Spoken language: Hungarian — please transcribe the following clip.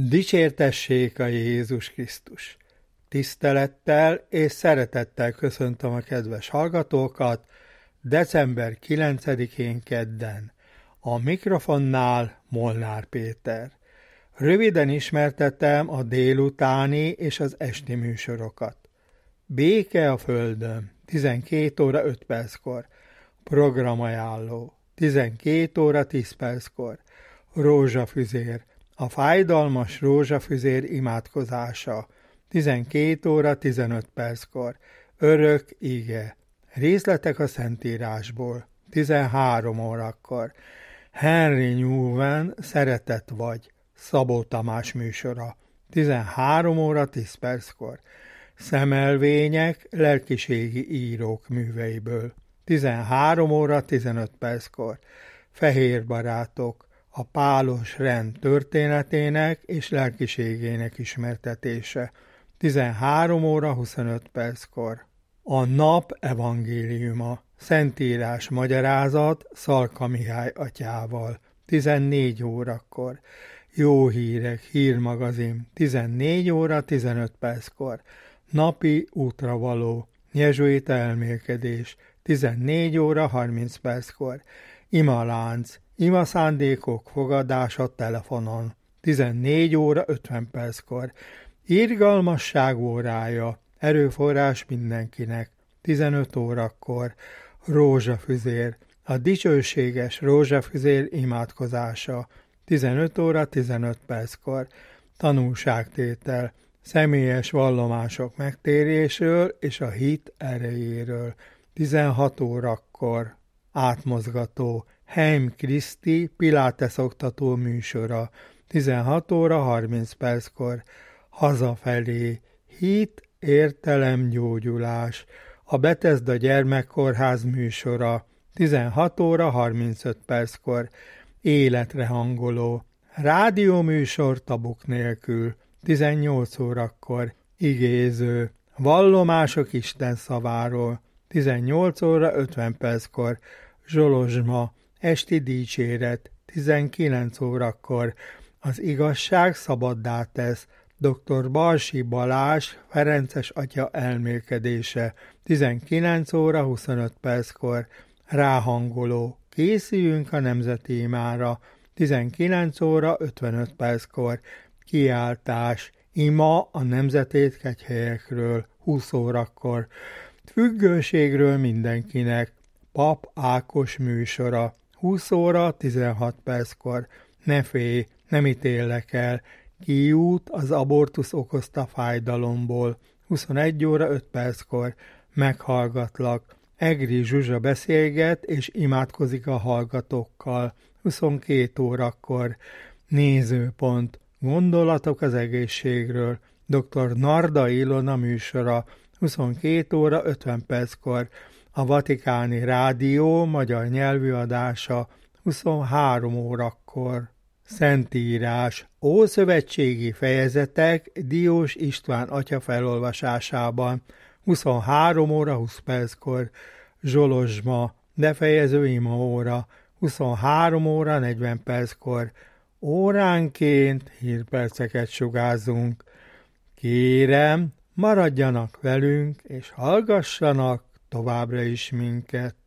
Dicsértessék a Jézus Krisztus! Tisztelettel és szeretettel köszöntöm a kedves hallgatókat december 9-én kedden. A mikrofonnál Molnár Péter. Röviden ismertetem a délutáni és az esti műsorokat. Béke a földön, 12 óra 5 perckor. Programajánló, 12 óra 10 perckor. Rózsafüzér, a fájdalmas rózsafüzér imádkozása, 12 óra 15 perckor. Örök ige, részletek a Szentírásból, 13 órakor. Henry Newman, Szeretet vagy, Szabó Tamás műsora, 13 óra 10 perckor. Szemelvények, lelkiségi írók műveiből, 13 óra 15 perckor. Fehér barátok, a pálos rend történetének és lelkiségének ismertetése, 13 óra 25 perckor. A nap evangéliuma, Szentírás magyarázat Szalka Mihály atyával, 14 órakor. Jó hírek, hírmagazin, 14 óra 15 perckor. Napi útravaló, jezsuita elmélkedés, 14 óra 30 perckor. Imalánc, ima szándékok fogadása telefonon, 14 óra 50 perckor. Irgalmasság órája, erőforrás mindenkinek, 15 órakor. Rózsafüzér, a dicsőséges rózsafüzér imádkozása, 15 óra 15 perckor. Tanúságtétel, személyes vallomások megtérésről és a hit erejéről, 16 órakor. Átmozgató, Heim Kriszti Pilates oktató műsora, 16 óra 30 perckor. Hazafelé, hit, értelem, gyógyulás, a Betesda gyermekkórház műsora, 16 óra 35 perckor. Életre hangoló, rádióműsor tabuk nélkül, 18 órakor. Igéző, vallomások Isten szaváról, 18 óra 50 perckor. Zsolozsma, esti dicséret, 19 órakor. Az igazság szabaddá tesz, dr. Balsi Balázs Ferences atya elmélkedése, 19 óra 25 perckor. Ráhangoló, készüljünk a nemzeti imára, 19 óra 55 perckor. Kiáltás, ima a nemzetétkegyhelyekről, 20 órakor. Függőségről mindenkinek, Pap Ákos műsora, 20 óra 16 perckor. Ne félj, nem ítélek el, kiút az abortusz okozta fájdalomból, 21 óra 5 perckor. Meghallgatlak, Egri Zsuzsa beszélget és imádkozik a hallgatókkal, 22 órakor. Nézőpont, gondolatok az egészségről, dr. Narda Ilona műsora, 22 óra 50 perckor. A Vatikáni Rádió magyar nyelvű adása, 23 órakor. Szentírás, ószövetségi fejezetek Diós István atya felolvasásában, 23 óra 20 perckor. Zsolozsma, befejező imaóra, 23 óra 40 perckor. Óránként hírperceket sugázzunk. Kérem, maradjanak velünk és hallgassanak továbbra is minket.